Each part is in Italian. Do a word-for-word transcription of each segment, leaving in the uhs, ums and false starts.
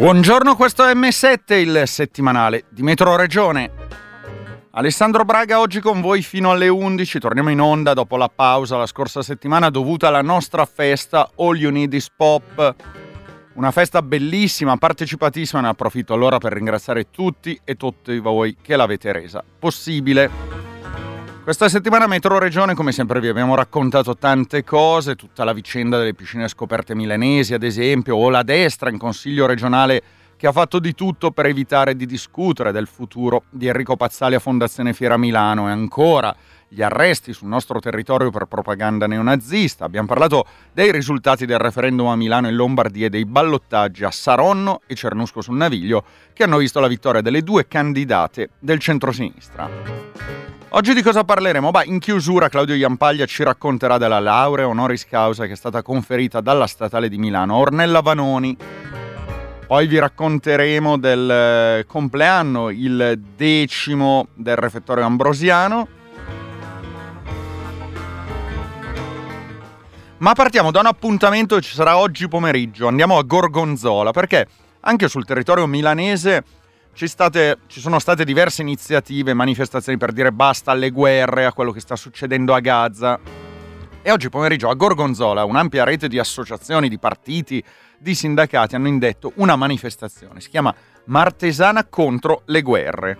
Buongiorno, questo è emme sette, il settimanale di Metro Regione. Alessandro Braga oggi con voi fino alle undici, torniamo in onda dopo la pausa la scorsa settimana dovuta alla nostra festa All You Need Is Pop. Una festa bellissima, partecipatissima, ne approfitto allora per ringraziare tutti e tutti voi che l'avete resa possibile. Questa settimana Metro Regione, come sempre vi abbiamo raccontato tante cose, tutta la vicenda delle piscine scoperte milanesi ad esempio, o la destra in consiglio regionale che ha fatto di tutto per evitare di discutere del futuro di Enrico Pazzali a Fondazione Fiera Milano, e ancora gli arresti sul nostro territorio per propaganda neonazista. Abbiamo parlato dei risultati del referendum a Milano e Lombardia e dei ballottaggi a Saronno e Cernusco sul Naviglio che hanno visto la vittoria delle due candidate del centrosinistra. Oggi di cosa parleremo? Beh, in chiusura Claudio Jampaglia ci racconterà della laurea honoris causa che è stata conferita dalla Statale di Milano a Ornella Vanoni. Poi vi racconteremo del compleanno, il decimo del refettorio ambrosiano. Ma partiamo da un appuntamento che ci sarà oggi pomeriggio. Andiamo a Gorgonzola, perché anche sul territorio milanese ci, state, ci sono state diverse iniziative, manifestazioni per dire basta alle guerre, a quello che sta succedendo a Gaza. E oggi pomeriggio a Gorgonzola un'ampia rete di associazioni, di partiti, di sindacati hanno indetto una manifestazione. Si chiama Martesana contro le guerre.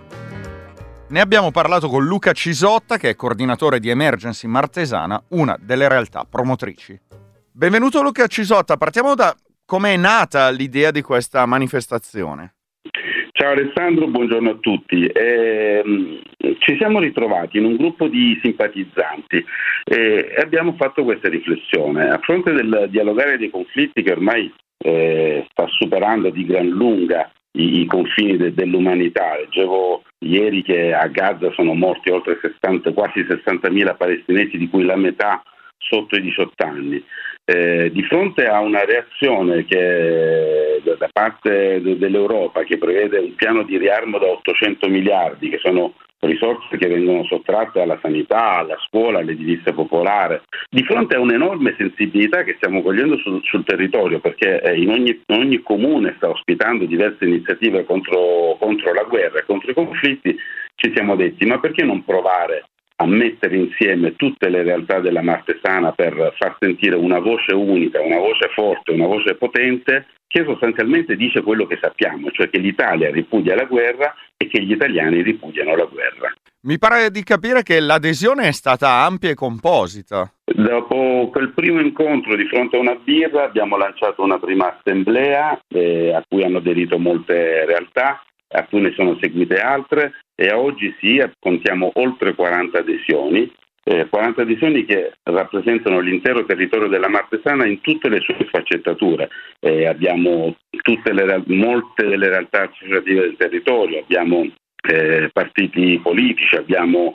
Ne abbiamo parlato con Luca Cisotta, che è coordinatore di Emergency Martesana, una delle realtà promotrici. Benvenuto Luca Cisotta, partiamo da come è nata l'idea di questa manifestazione. Ciao Alessandro, buongiorno a tutti. Eh, ci siamo ritrovati in un gruppo di simpatizzanti e abbiamo fatto questa riflessione. A fronte del dialogare dei conflitti che ormai eh, sta superando di gran lunga i, i confini de, dell'umanità, leggevo ieri che a Gaza sono morti oltre sessanta, quasi sessantamila palestinesi, di cui la metà sotto i diciotto anni. Eh, di fronte a una reazione che da parte dell'Europa che prevede un piano di riarmo da ottocento miliardi, che sono risorse che vengono sottratte alla sanità, alla scuola, all'edilizia popolare, di fronte a un'enorme sensibilità che stiamo cogliendo sul, sul territorio, perché in ogni, ogni comune sta ospitando diverse iniziative contro, contro la guerra e contro i conflitti, ci siamo detti ma perché non provare a mettere insieme tutte le realtà della Martesana per far sentire una voce unica, una voce forte, una voce potente che sostanzialmente dice quello che sappiamo, cioè che l'Italia ripudia la guerra e che gli italiani ripudiano la guerra. Mi pare di capire che l'adesione è stata ampia e composita. Dopo quel primo incontro di fronte a una birra abbiamo lanciato una prima assemblea eh, a cui hanno aderito molte realtà, a cui ne sono seguite altre e a oggi sì, contiamo oltre quaranta adesioni, eh, quaranta adesioni che rappresentano l'intero territorio della Martesana in tutte le sue sfaccettature. Eh, abbiamo tutte le, molte delle realtà associative del territorio, abbiamo eh, partiti politici, abbiamo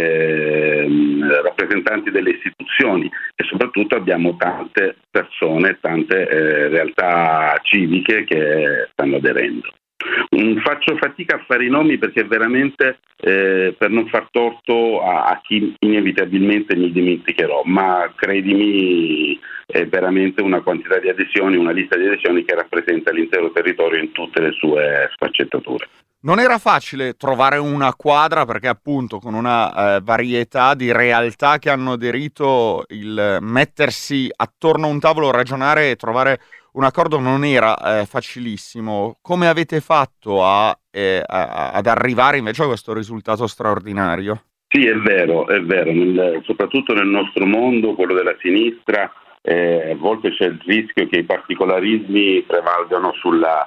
eh, rappresentanti delle istituzioni e soprattutto abbiamo tante persone, tante eh, realtà civiche che stanno aderendo. Faccio fatica a fare i nomi perché veramente eh, per non far torto a, a chi inevitabilmente mi dimenticherò, ma credimi è veramente una quantità di adesioni, una lista di adesioni che rappresenta l'intero territorio in tutte le sue sfaccettature. Non era facile trovare una quadra perché appunto con una eh, varietà di realtà che hanno aderito, il mettersi attorno a un tavolo, ragionare e trovare un accordo non era eh, facilissimo. Come avete fatto a, eh, a, ad arrivare invece a questo risultato straordinario? Sì, è vero, è vero. Nel, soprattutto nel nostro mondo, quello della sinistra, eh, a volte c'è il rischio che i particolarismi prevalgano sulla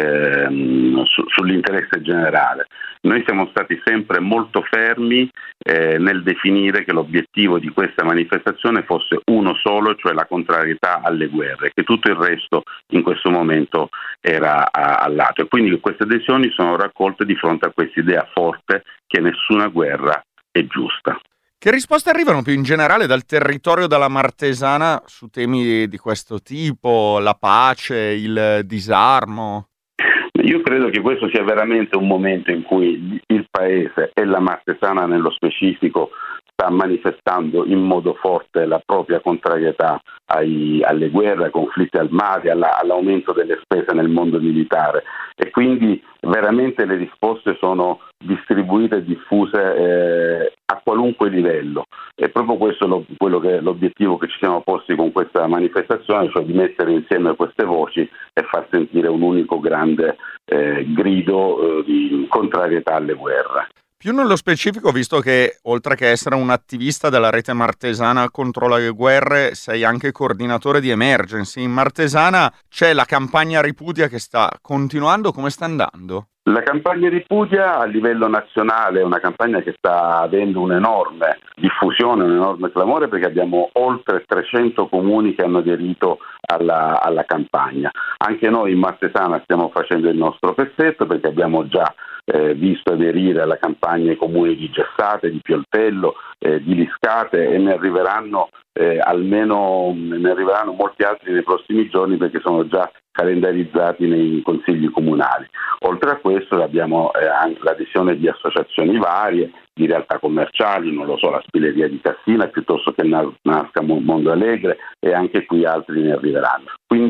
Ehm, su, sull'interesse generale. Noi siamo stati sempre molto fermi eh, nel definire che l'obiettivo di questa manifestazione fosse uno solo, cioè la contrarietà alle guerre, che tutto il resto in questo momento era a, a lato. E quindi queste adesioni sono raccolte di fronte a questa idea forte che nessuna guerra è giusta. Che risposte arrivano più in generale dal territorio della Martesana su temi di questo tipo, la pace, il disarmo? Io credo che questo sia veramente un momento in cui il Paese e la Martesana nello specifico sta manifestando in modo forte la propria contrarietà ai, alle guerre, ai conflitti armati, alla, all'aumento delle spese nel mondo militare, e quindi veramente le risposte sono distribuite e diffuse eh, a qualunque livello. È proprio questo lo, quello che, l'obiettivo che ci siamo posti con questa manifestazione, cioè di mettere insieme queste voci e far sentire un unico grande eh, grido eh, di contrarietà alle guerre. Più nello specifico, visto che oltre che essere un attivista della rete martesana contro le guerre, sei anche coordinatore di Emergency. In Martesana c'è la campagna Ripudia che sta continuando, come sta andando? La campagna Ripudia a livello nazionale è una campagna che sta avendo un'enorme diffusione, un enorme clamore, perché abbiamo oltre trecento comuni che hanno aderito alla, alla campagna. Anche noi in Martesana stiamo facendo il nostro pezzetto, perché abbiamo già eh, visto aderire alla campagna i comuni di Gessate, di Pioltello, eh, di Liscate, e ne arriveranno eh, almeno ne arriveranno molti altri nei prossimi giorni, perché sono già calendarizzati nei consigli comunali. Oltre a questo abbiamo eh, anche l'adesione di associazioni varie, di realtà commerciali, non lo so, la Spileria di Cassina, piuttosto che Nasca Mondo Alegre, e anche qui altri ne arriveranno.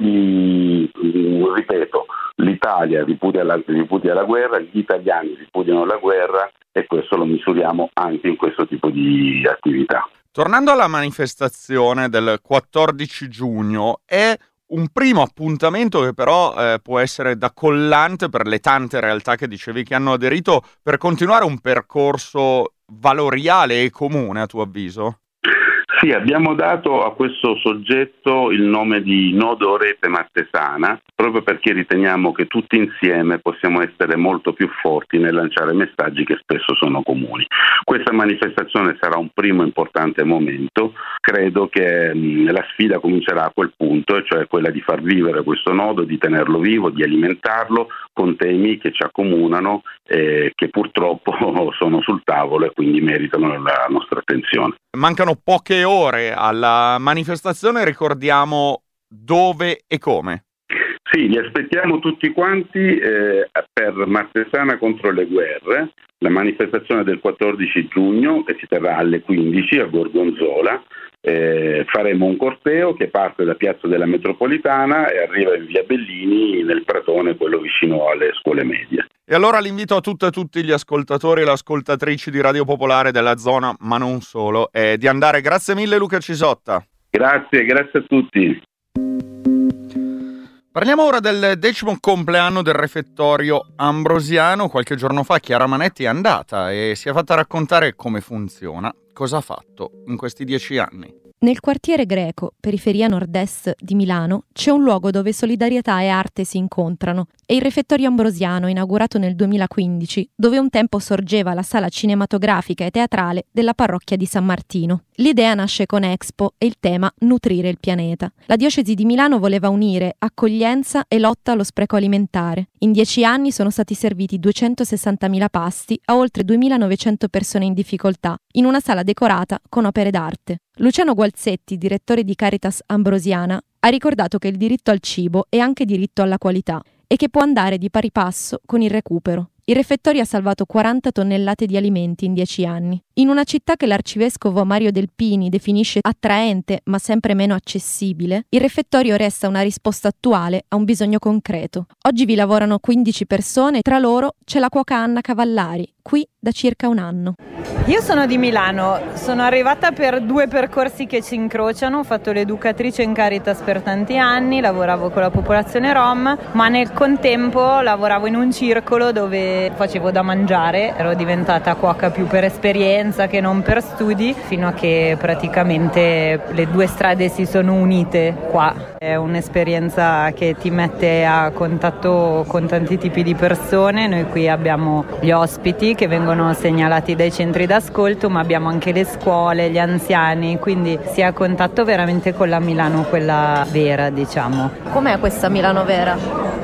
Quindi, ripeto, l'Italia ripudia la, ripudia la guerra, gli italiani ripudiano la guerra, e questo lo misuriamo anche in questo tipo di attività. Tornando alla manifestazione del quattordici giugno, è un primo appuntamento che però eh, può essere da collante per le tante realtà che dicevi che hanno aderito, per continuare un percorso valoriale e comune, a tuo avviso? Sì, abbiamo dato a questo soggetto il nome di Nodo Rete Martesana, proprio perché riteniamo che tutti insieme possiamo essere molto più forti nel lanciare messaggi che spesso sono comuni. Questa manifestazione sarà un primo importante momento. Credo che mh, la sfida comincerà a quel punto, e cioè quella di far vivere questo nodo, di tenerlo vivo, di alimentarlo con temi che ci accomunano e che purtroppo sono sul tavolo e quindi meritano la nostra attenzione. Mancano poche ore alla manifestazione, ricordiamo dove e come. Sì, li aspettiamo tutti quanti eh, per Martesana contro le guerre, la manifestazione del quattordici giugno, che si terrà alle quindici a Gorgonzola. Eh, faremo un corteo che parte da Piazza della Metropolitana e arriva in via Bellini, nel Pratone, quello vicino alle scuole medie. E allora l'invito a tutte e tutti gli ascoltatori e le ascoltatrici di Radio Popolare della zona, ma non solo, è di andare. Grazie mille Luca Cisotta. Grazie, grazie a tutti. Parliamo ora del decimo compleanno del refettorio ambrosiano. Qualche giorno fa Chiara Manetti è andata e si è fatta raccontare come funziona, cosa ha fatto in questi dieci anni. Nel quartiere greco, periferia nord-est di Milano, c'è un luogo dove solidarietà e arte si incontrano. È il refettorio ambrosiano, inaugurato nel duemilaquindici, dove un tempo sorgeva la sala cinematografica e teatrale della parrocchia di San Martino. L'idea nasce con Expo e il tema Nutrire il pianeta. La diocesi di Milano voleva unire accoglienza e lotta allo spreco alimentare. In dieci anni sono stati serviti duecentosessantamila pasti a oltre duemilanovecento persone in difficoltà, in una sala decorata con opere d'arte. Luciano Gualzetti, direttore di Caritas Ambrosiana, ha ricordato che il diritto al cibo è anche diritto alla qualità e che può andare di pari passo con il recupero. Il refettorio ha salvato quaranta tonnellate di alimenti in dieci anni. In una città che l'arcivescovo Mario Delpini definisce attraente ma sempre meno accessibile, il refettorio resta una risposta attuale a un bisogno concreto. Oggi vi lavorano quindici persone, tra loro c'è la cuoca Anna Cavallari, qui da circa un anno. Io sono di Milano, sono arrivata per due percorsi che ci incrociano, ho fatto l'educatrice in Caritas per tanti anni, lavoravo con la popolazione rom, ma nel contempo lavoravo in un circolo dove facevo da mangiare, ero diventata cuoca più per esperienza che non per studi, fino a che praticamente le due strade si sono unite qua. È un'esperienza che ti mette a contatto con tanti tipi di persone. Noi qui abbiamo gli ospiti che vengono segnalati dai centri d'ascolto, ma abbiamo anche le scuole, gli anziani, quindi si è a contatto veramente con la Milano, quella vera, diciamo. Com'è questa Milano vera?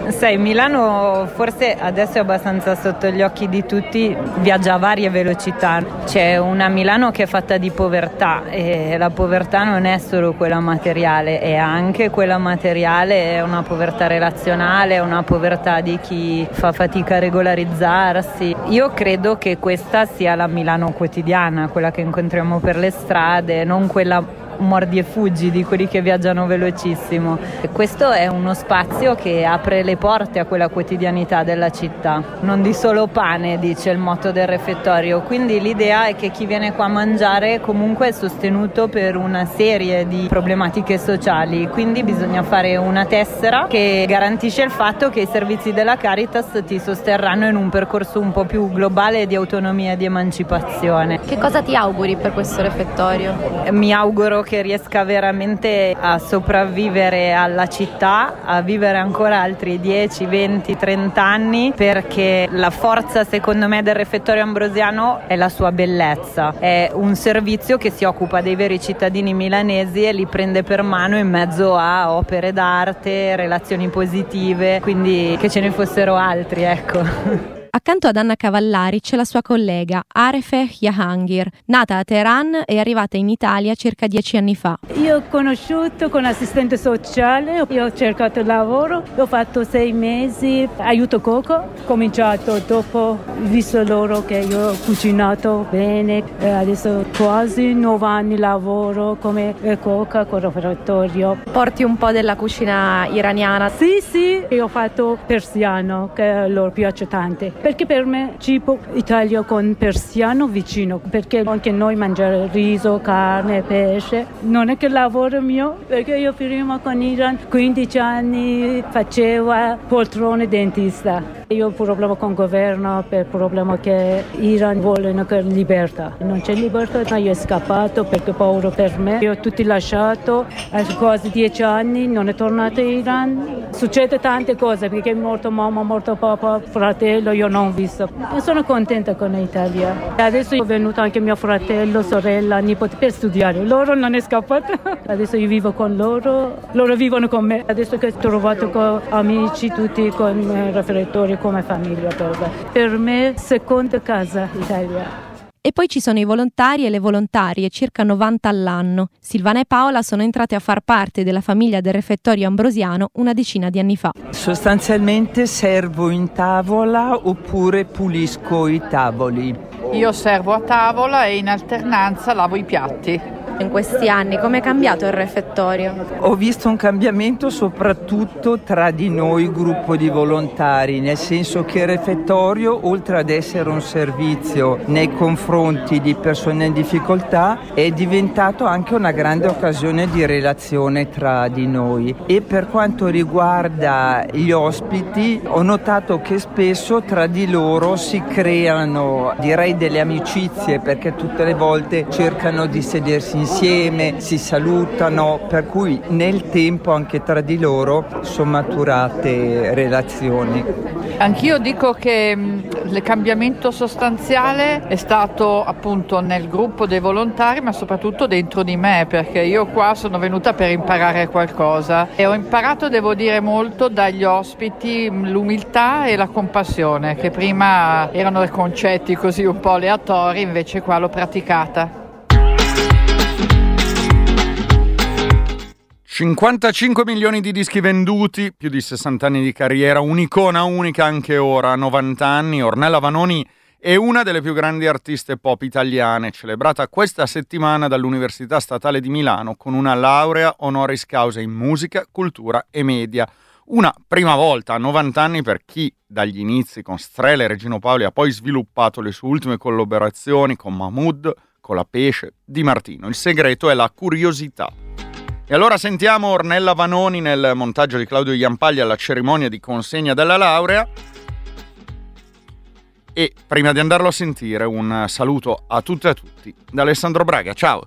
Sai, Milano forse adesso è abbastanza sotto gli occhi di tutti, viaggia a varie velocità. C'è una Milano che è fatta di povertà e la povertà non è solo quella materiale, è anche quella materiale, è una povertà relazionale, è una povertà di chi fa fatica a regolarizzarsi. Io credo che questa sia la Milano quotidiana, quella che incontriamo per le strade, non quella mordi e fuggi di quelli che viaggiano velocissimo. E questo è uno spazio che apre le porte a quella quotidianità della città. Non di solo pane, dice il motto del refettorio, quindi l'idea è che chi viene qua a mangiare comunque è sostenuto per una serie di problematiche sociali, quindi bisogna fare una tessera che garantisce il fatto che i servizi della Caritas ti sosterranno in un percorso un po' più globale di autonomia e di emancipazione. Che cosa ti auguri per questo refettorio? Mi auguro che riesca veramente a sopravvivere alla città, a vivere ancora altri dieci, venti, trenta anni, perché la forza secondo me del refettorio ambrosiano è la sua bellezza. È un servizio che si occupa dei veri cittadini milanesi e li prende per mano in mezzo a opere d'arte, relazioni positive, quindi che ce ne fossero altri, ecco. Accanto ad Anna Cavallari c'è la sua collega Arefeh Jahangir, nata a Teheran e arrivata in Italia circa dieci anni fa. Io ho conosciuto con assistente sociale, io ho cercato lavoro, ho fatto sei mesi aiuto cuoco, ho cominciato dopo, ho visto loro che io ho cucinato bene, e adesso quasi nove anni lavoro come cuoca con refettorio. Porti un po' della cucina iraniana? Sì, sì, io ho fatto persiano che loro piace tanto. Perché per me cibo italiano con persiano vicino, perché anche noi mangiare riso, carne, pesce, non è che lavoro mio, perché io prima con Iran quindici anni facevo poltrone dentista. Io ho un problema con il governo per il problema che Iran vogliono che libertà. Non c'è libertà, ma io ho scappato perché ho paura per me. Io ho tutti lasciato, a quasi dieci anni non è tornato in Iran. Succede tante cose perché è morto mamma, è morto papà, fratello, io non ho visto. Io sono contenta con l'Italia. Adesso è venuto anche mio fratello, sorella, nipote per studiare. Loro non è scappato. Adesso io vivo con loro, loro vivono con me. Adesso che ho trovato con amici, tutti con eh, refettori, come famiglia per me. Per me seconda casa Italia. E poi ci sono i volontari e le volontarie, circa novanta all'anno. Silvana e Paola sono entrate a far parte della famiglia del refettorio ambrosiano una decina di anni fa. Sostanzialmente servo in tavola oppure pulisco i tavoli. Io servo a tavola e in alternanza lavo i piatti. In questi anni come è cambiato il refettorio? Ho visto un cambiamento soprattutto tra di noi gruppo di volontari, nel senso che il refettorio, oltre ad essere un servizio nei confronti di persone in difficoltà, è diventato anche una grande occasione di relazione tra di noi. E per quanto riguarda gli ospiti, ho notato che spesso tra di loro si creano, direi, delle amicizie, perché tutte le volte cercano di sedersi insieme, si salutano, per cui nel tempo anche tra di loro sono maturate relazioni. Anch'io dico che il cambiamento sostanziale è stato appunto nel gruppo dei volontari, ma soprattutto dentro di me, perché io qua sono venuta per imparare qualcosa e ho imparato, devo dire, molto dagli ospiti, l'umiltà e la compassione, che prima erano concetti così un po' aleatori, invece qua l'ho praticata. cinquantacinque milioni di dischi venduti, più di sessanta anni di carriera, un'icona unica anche ora, a novanta anni. Ornella Vanoni è una delle più grandi artiste pop italiane, celebrata questa settimana dall'Università Statale di Milano con una laurea honoris causa in musica, cultura e media. Una prima volta a novanta anni per chi dagli inizi con Strela e Regino Paoli ha poi sviluppato le sue ultime collaborazioni con Mahmood, con La Pesce, Di Martino. Il segreto è la curiosità. E allora sentiamo Ornella Vanoni nel montaggio di Claudio Iampaglia alla cerimonia di consegna della laurea. E prima di andarlo a sentire, un saluto a tutte e a tutti da Alessandro Braga. Ciao!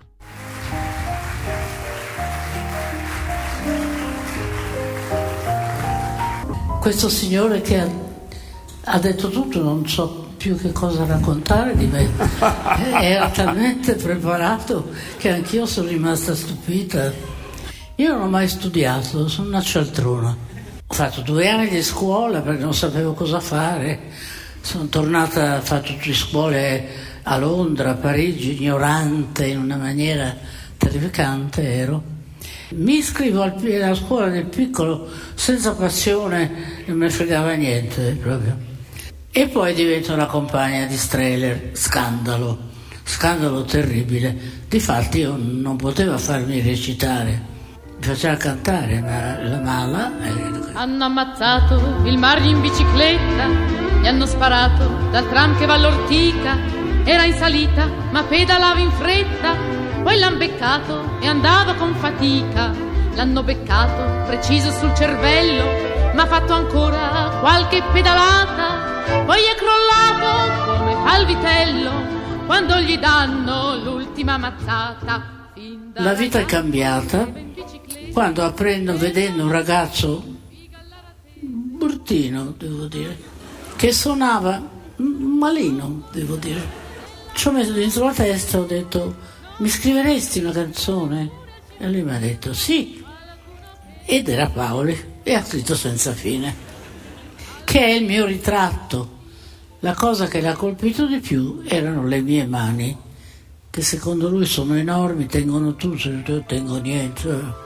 Questo signore che ha, ha detto tutto, non so più che cosa raccontare di me. Era talmente preparato che anch'io sono rimasta stupita. Io non ho mai studiato, sono una cialtrona. Ho fatto due anni di scuola perché non sapevo cosa fare. Sono tornata, ho fatto tutte le scuole a Londra, a Parigi, ignorante in una maniera terrificante ero. Mi iscrivo alla scuola del piccolo senza passione, non mi fregava niente proprio. E poi divento la compagna di Strehler, scandalo, scandalo terribile. Difatti io non potevo farmi recitare. Mi faceva cantare ma la mala. Hanno ammazzato il Marri in bicicletta, gli hanno sparato dal tram che va all'Ortica, era in salita ma pedalava in fretta, poi l'han beccato e andava con fatica, l'hanno beccato preciso sul cervello, ma ha fatto ancora qualche pedalata, poi è crollato come fa il vitello quando gli danno l'ultima mazzata. La vita è cambiata quando apprendo vedendo un ragazzo bruttino, devo dire, che suonava malino, devo dire. Ci ho messo dentro la testa, ho detto: mi scriveresti una canzone? E lui mi ha detto sì, ed era Paoli, e ha scritto Senza fine, che è il mio ritratto. La cosa che l'ha colpito di più erano le mie mani, che secondo lui sono enormi, tengono tutto, io tengo niente.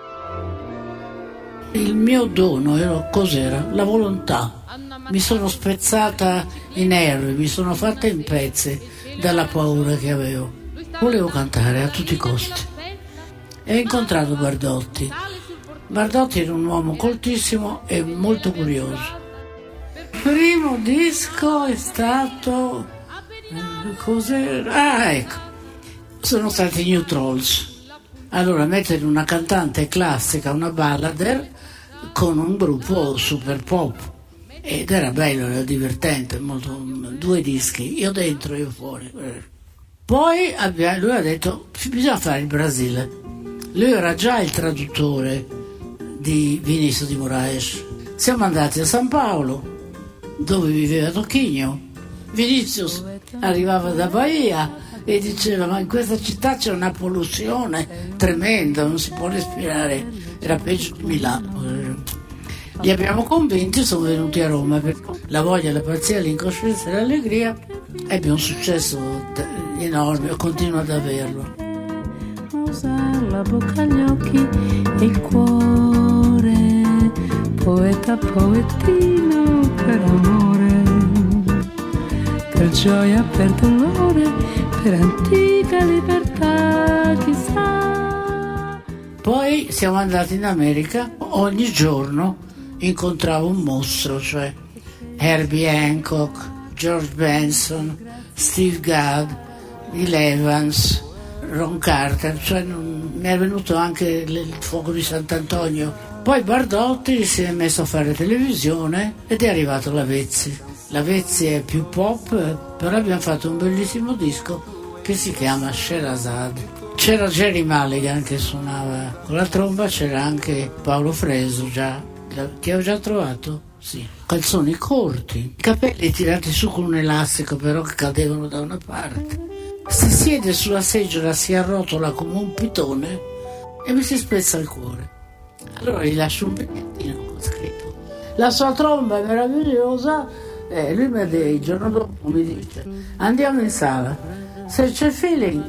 Il mio dono era, cos'era? La volontà. Mi sono spezzata i nervi, mi sono fatta in pezzi dalla paura che avevo. Volevo cantare a tutti i costi. E ho incontrato Bardotti. Bardotti era un uomo coltissimo e molto curioso. Il primo disco è stato... cos'era? Ah, ecco. Sono stati i New Trolls. Allora mettere una cantante classica, una ballader, con un gruppo super pop, ed era bello, era divertente, molto, due dischi, io dentro, io fuori. Poi abbia, lui ha detto bisogna fare il Brasile. Lui era già il traduttore di Vinicius de Moraes. Siamo andati a San Paolo, dove viveva Tocchigno. Vinicius arrivava da Bahia e diceva: ma in questa città c'è una polluzione tremenda, non si può respirare, era peggio di Milano. Li abbiamo convinti, sono venuti a Roma perché La voglia, la pazzia, l'incoscienza e l'allegria ebbe un successo enorme, continuo ad averlo. Usare la bocca, gli occhi e il cuore, poeta, poetino per amore, per gioia, per dolore, per antica libertà, chissà. Poi siamo andati in America, ogni giorno incontravo un mostro, cioè Herbie Hancock, George Benson, Steve Gadd, Bill Evans, Ron Carter, cioè non, mi è venuto anche il fuoco di Sant'Antonio. Poi Bardotti si è messo a fare televisione ed è arrivato Lavezzi. Lavezzi è più pop, però abbiamo fatto un bellissimo disco che si chiama Sherazade. C'era Jerry Mulligan che suonava con la tromba, c'era anche Paolo Fresu, già, che ho già trovato, sì. Calzoni corti, capelli tirati su con un elastico però che cadevano da una parte. Si siede sulla seggiola, si arrotola come un pitone e mi si spezza il cuore. Allora gli lascio un bigliettino con scritto: la sua tromba è meravigliosa. E lui mi dice, il giorno dopo mi dice: andiamo in sala, se c'è feeling.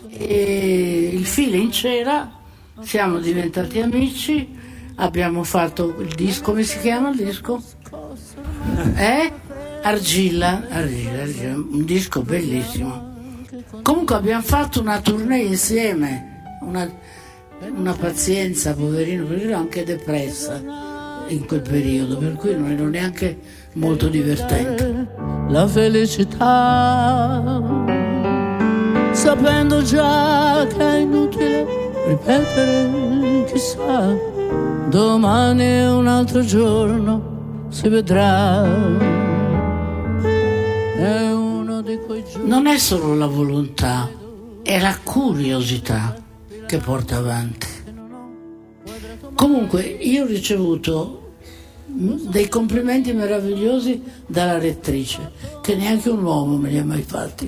E il feeling c'era, siamo diventati amici, abbiamo fatto il disco, come si chiama il disco? Eh? Argilla, Argilla, Argilla, un disco bellissimo. Comunque abbiamo fatto una tournée insieme, una, una pazienza, poverino, perché ero anche depressa in quel periodo, per cui non ero neanche molto divertente. La felicità, sapendo già che è inutile ripetere, chissà, domani è un altro giorno, si vedrà. È uno di quei giorni. Non è solo la volontà, è la curiosità che porta avanti. Comunque io ho ricevuto dei complimenti meravigliosi dalla rettrice, che neanche un uomo me li ha mai fatti.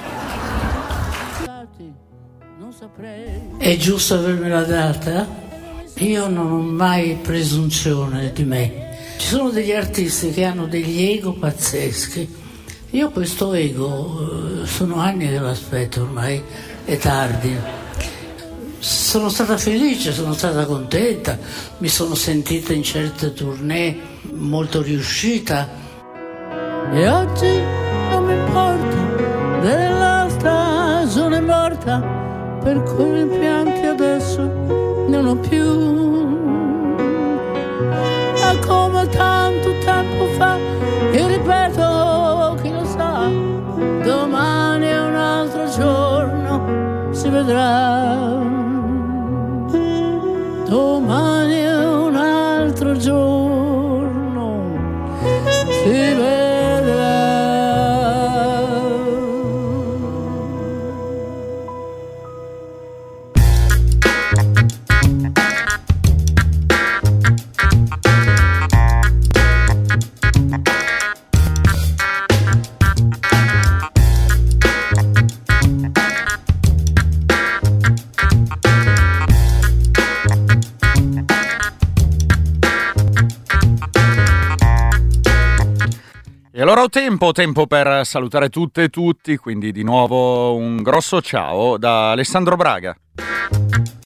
È giusto avermela data? Io non ho mai presunzione di me, Ci sono degli artisti che hanno degli ego pazzeschi. Io questo ego, sono anni che lo aspetto, ormai è tardi. Sono stata felice, sono stata contenta, mi sono sentita in certe tournée molto riuscita. E oggi non mi importa della stagione morta, per quei rimpianti adesso non ho più. È come tanto tempo fa, io ripeto, chi lo sa, domani è un altro giorno, si vedrà. Domani è un altro giorno, si vedrà. E allora ho tempo, tempo per salutare tutte e tutti, quindi di nuovo un grosso ciao da Alessandro Braga.